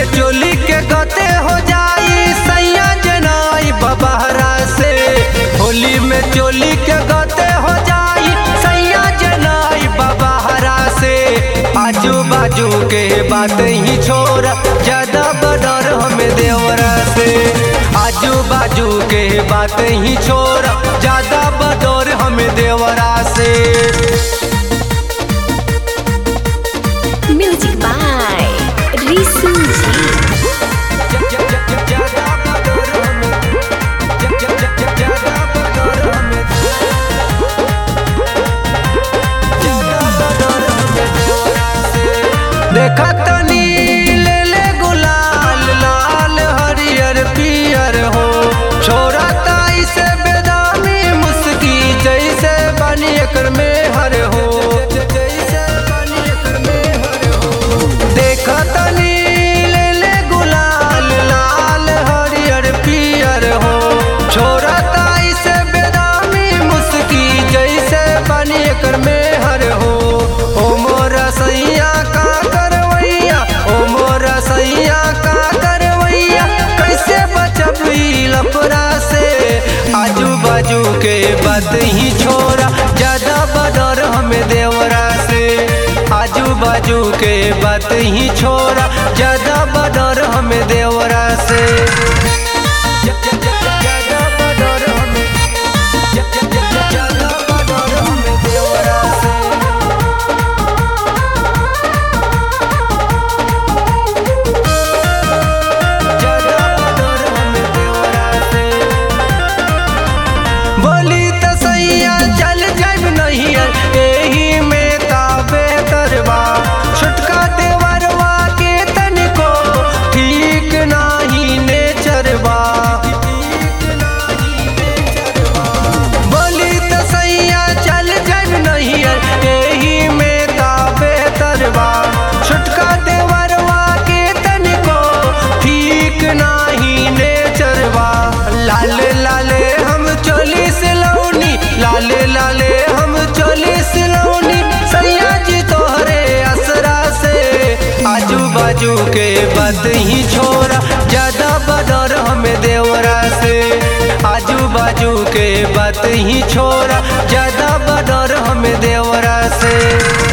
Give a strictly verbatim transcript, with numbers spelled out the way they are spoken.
में चोली के गते हो जाई सैया जनाई बबहरा से। होली में चोली के गते हो जाई सैया जनाई बबहरा से। आजू बाजू के बात ही छोड़ ज्यादा बदर हमें देवरा से। आजू बाजू के बात ही छोड़ ज्यादा बदर हमें देवरा से। म्यूजिक बाय रिसू जी। देखा तनी ले ले गुलाल लाल हरियर पियर हो। छोरा ताई से बेदामी मुस्की जैसे बनी एकर में हर हो। जैसे बनी एकर में हर हो। देखा तनी ले ले गुलाल लाल हरियर पियर हो। छोरा ताई से बेदामी मुस्की जैसे बनी एकर में हर हो। ओ मोरा सैया का कैसे बचब लफड़ा से। आजू बाजू के बात ही छोड़ा ज्यादा बदर हमें देवरा से। आजू बाजू के बात ही छोड़ा ज्यादा बदर हमें देवरा से। ज्यादा बदर हमें ज्यादा बदर हमें देवरा से। बोली तो सैया चल जाब नहीं एही में ता बेहतर बा। छुटका देवरवा के तनिको ठीक नाही नेचर बा। बोली तो सैया चल जाब नहीं एही में ता बेहतर बा। छुटका देवरवा के तनिको ठीक नाही नेचर बा। लाल लाले हम चोली सिलौनी लाले लाले हम चोली सिलौनी सैया जी तोहरे असरा से। आजू बाजू के बात ही छोड़ा ज्यादा बदर हमें देवरा से। आजू बाजू के बात ही छोड़ा ज्यादा बदर हमें देवरा से।